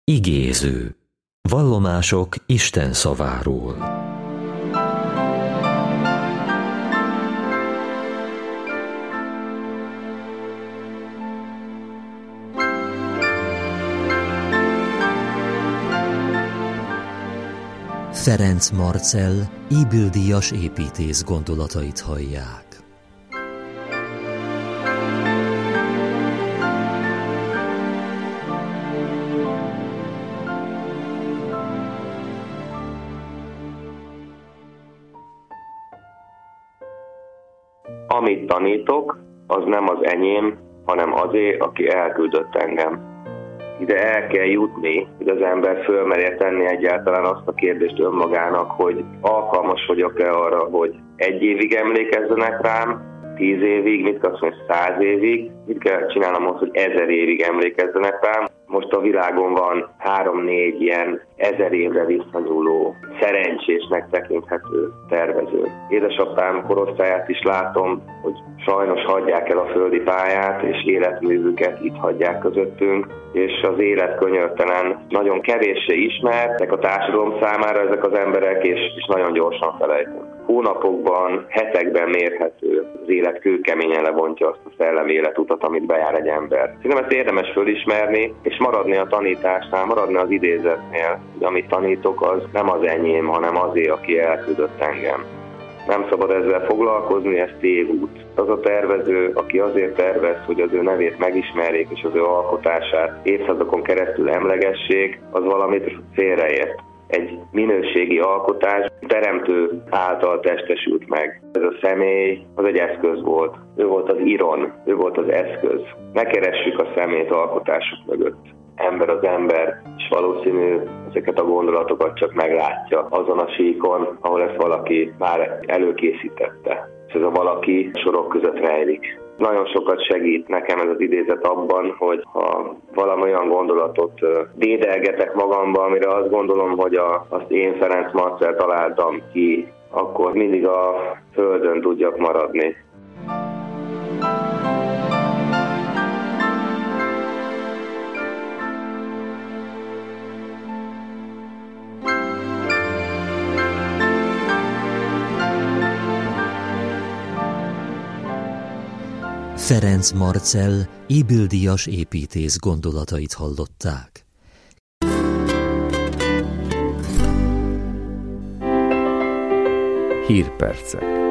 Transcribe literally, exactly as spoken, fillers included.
Igéző. Vallomások Isten szaváról. Ferenc Marcell Ybl-díjas építész gondolatait hallják. Amit tanítok, az nem az enyém, hanem azé, aki elküldött engem. Ide el kell jutni, hogy az ember fölmerje tenni egyáltalán azt a kérdést önmagának, hogy alkalmas vagyok-e arra, hogy egy évig emlékezzenek rám, tíz évig, mit kell azt mondani, száz évig, mit kell csinálnom ahhoz, hogy ezer évig emlékezzenek rám. Most a világon van három-négy ilyen ezer évre visszanyúló, szerencsésnek tekinthető tervező. Édesapám korosztályát is látom, hogy sajnos hagyják el a földi pályát, és életművüket itt hagyják közöttünk, és az élet könyörtelen, nagyon kevéssé ismertek a társadalom számára ezek az emberek, és, és nagyon gyorsan felejtünk. Hónapokban, hetekben mérhető, az élet kőkeményen lebontja azt a szellemi életutat, amit bejár egy ember. Szerintem ezt érdemes fölismerni, és maradni a tanításnál, maradni az idézetnél, hogy amit tanítok, az nem az enyém, hanem azé, aki elküldött engem. Nem szabad ezzel foglalkozni, ez tévút. Az a tervező, aki azért tervez, hogy az ő nevét megismerjék, és az ő alkotását évszázadokon keresztül emlegessék, az valamit félreért. Egy minőségi alkotás teremtő által testesült meg. Ez a személy az egy eszköz volt. Ő volt az iron, ő volt az eszköz. Ne keressük a szemét alkotások mögött. Ember az ember, és valószínű ezeket a gondolatokat csak meglátja azon a síkon, ahol ezt valaki már előkészítette. És ez a valaki sorok között rejlik. Nagyon sokat segít nekem ez az idézet abban, hogy ha valami olyan gondolatot dédelgetek magamba, amire azt gondolom, hogy a, azt én Ferenc Marcell találtam ki, akkor mindig a földön tudjak maradni. Ferenc Marcell Ybl-díjas építész gondolatait hallották. Hírpercek.